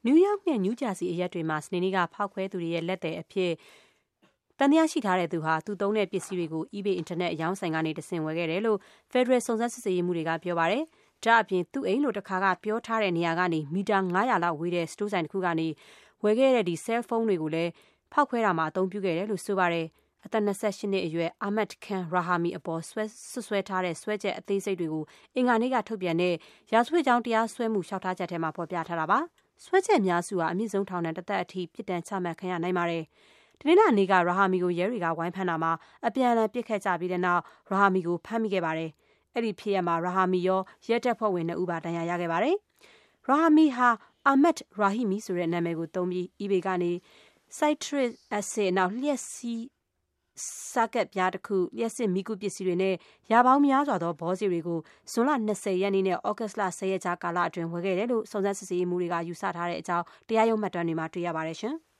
နယူးယောက်နဲ့နယူးဂျာစီအရက်တွေမှာစနေနေ့ကဖောက်ခွဲသူတွေရဲ့လက်သည်အဖြစ်တန်တရားရှိထားတဲ့သူဟာသူသုံးတဲ့ပစ္စည်းတွေကို eBay အင်တာနက်အရောင်းဆိုင်ကနေတဆင့်ဝယ်ခဲ့တယ်လို့ Federal စုံစမ်းစစ်ဆေးရေးမှူးတွေကပြောပါတယ်။ဒါ့အပြင်သူ့အိမ်လို့တခါကပြောထားတဲ့နေရာကနေမီတာ900လောက်ဝေးတဲ့စတိုးဆိုင်တစ်ခုကနေဝယ်ခဲ့တဲ့ဒီဆဲလ်ဖုန်းတွေကိုလည်းဖောက်ခွဲတာမှာအသုံးပြုခဲ့တယ်လို့ဆိုပါတယ်။အသက်28နှစ်အရွယ် Ahmad Khan Rahami အပေါ်ဆွဲထားတဲ့စွဲချက်အသေးစိတ်တွေကိုအင်္ဂါနေ့ကထုတ်ပြန်တဲ့ရာဇဝတ်ကြောင်းတရားစွဲမှုလျှောက်ထားချက်ထဲမှာဖော်ပြထားတာပါ။စွဲချက်အများစုဟာအမြင့်ဆုံးထောင်ဒဏ်တစ်သက်အထိပြစ်ဒဏ်ချမှတ်ခံရနိုင်ပါတယ်။ဒီနေ့နေ့က Rahami ကိုရဲတွေကဝိုင်းဖမ်းတာမှာအပြန်အလှန်ပစ်ခတ်ကြပြီးတဲ့နောက် Rahami ကိုဖမ်းမိခဲ့ပါတယ်။အဲ့ဒီဖြစ်ရပ်မှာ Rahami ရောရဲတပ်ဖွဲ့ဝင်2ဦးပါဒဏ်ရာရခဲ့ပါတယ်။ Rahami ဟာ Ahmad Rahimi ဆိုတဲ့နာမည်ကိုသုံးပြီး eBay ကနေ citric acid နောက်လျှက်စီးစကတ်ပြားတစ်ခုလျှက်စစ်မီးကူးပစ္စည်းတွေနဲ့ရာပေါင်းများစွာသောဘောစီတွေကိုဇွန်လ20ရက်နေ့နဲ့ဩဂတ်လ10ရက်ကြာကာလအတွင်းဝယ်ခဲ့တယ်လို့စုံစမ်းစစ်ဆေးရေးမှူးတွေကယူဆထားတဲ့အကြောင်းတရားရုံးမှတ်တမ်းတွေမှာတွေ့ရပါတယ်ရှင်။